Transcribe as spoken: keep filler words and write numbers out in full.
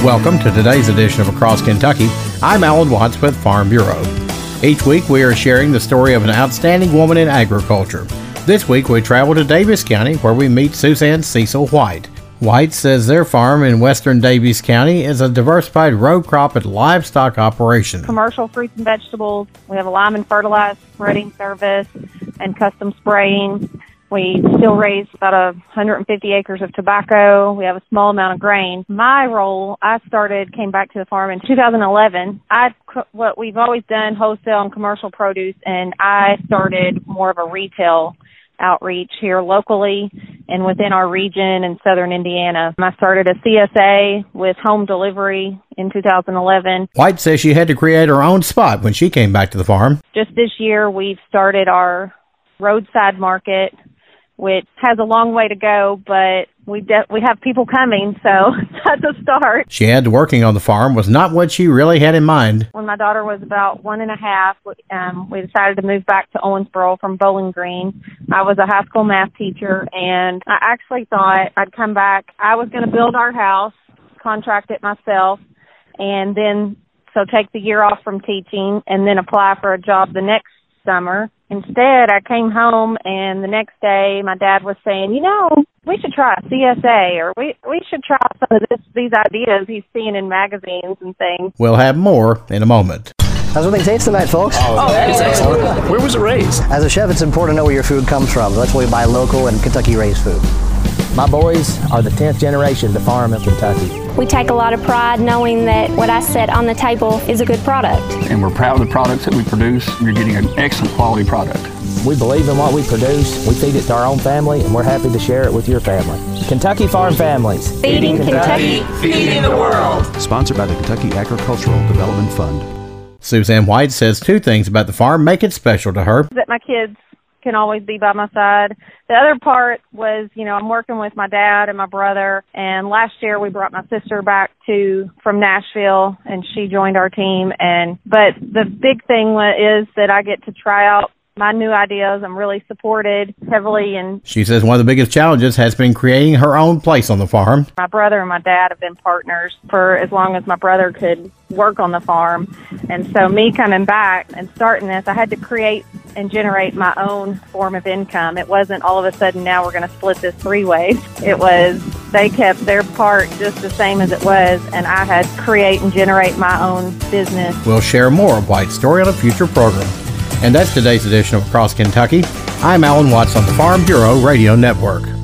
Welcome to today's edition of Across Kentucky. I'm Alan Watts with Farm Bureau. Each week we are sharing the story of an outstanding woman in agriculture. This week we travel to Daviess County where we meet Suzanne Cecil White. White says their farm in western Daviess County is a diversified row crop and livestock operation. Commercial fruits and vegetables. We have a lime and fertilized spreading service and custom spraying. We still raise about one hundred fifty acres of tobacco. We have a small amount of grain. My role, I started, came back to the farm in two thousand eleven. I, what we've always done, wholesale and commercial produce, and I started more of a retail outreach here locally and within our region in southern Indiana. I started a C S A with home delivery in two thousand eleven. White says she had to create her own spot when she came back to the farm. Just this year, we've started our roadside market, which has a long way to go, but we de- we have people coming, so that's a start. She had working on the farm was not what she really had in mind. When my daughter was about one and a half, um, we decided to move back to Owensboro from Bowling Green. I was a high school math teacher, and I actually thought I'd come back. I was going to build our house, contract it myself, and then so take the year off from teaching and then apply for a job the next summer. Instead, I came home, and the next day, my dad was saying, you know, we should try a C S A, or we we should try some of this, these ideas he's seeing in magazines and things. We'll have more in a moment. How's everything taste tonight, folks? Oh, that is excellent. Where was it raised? As a chef, it's important to know where your food comes from. That's why we buy local and Kentucky-raised food. My boys are the tenth generation to farm in Kentucky. We take a lot of pride knowing that what I set on the table is a good product. And we're proud of the products that we produce. You're getting an excellent quality product. We believe in what we produce. We feed it to our own family, and we're happy to share it with your family. Kentucky Farm Families. Feeding Kentucky, feeding the world. Sponsored by the Kentucky Agricultural Development Fund. Suzanne White says two things about the farm make it special to her. That my kids can always be by my side. The other part was, you know, I'm working with my dad and my brother, and last year we brought my sister back to from Nashville, and she joined our team. And but the big thing is that I get to try out my new ideas. I'm really supported heavily. And she says one of the biggest challenges has been creating her own place on the farm. My brother and my dad have been partners for as long as my brother could work on the farm. And so me coming back and starting this, I had to create and generate my own form of income. It wasn't all of a sudden now we're going to split this three ways. It was they kept their part just the same as it was, and I had to create and generate my own business. We'll share more of White's story on a future program. And that's today's edition of Across Kentucky. I'm Alan Watts on the Farm Bureau Radio Network.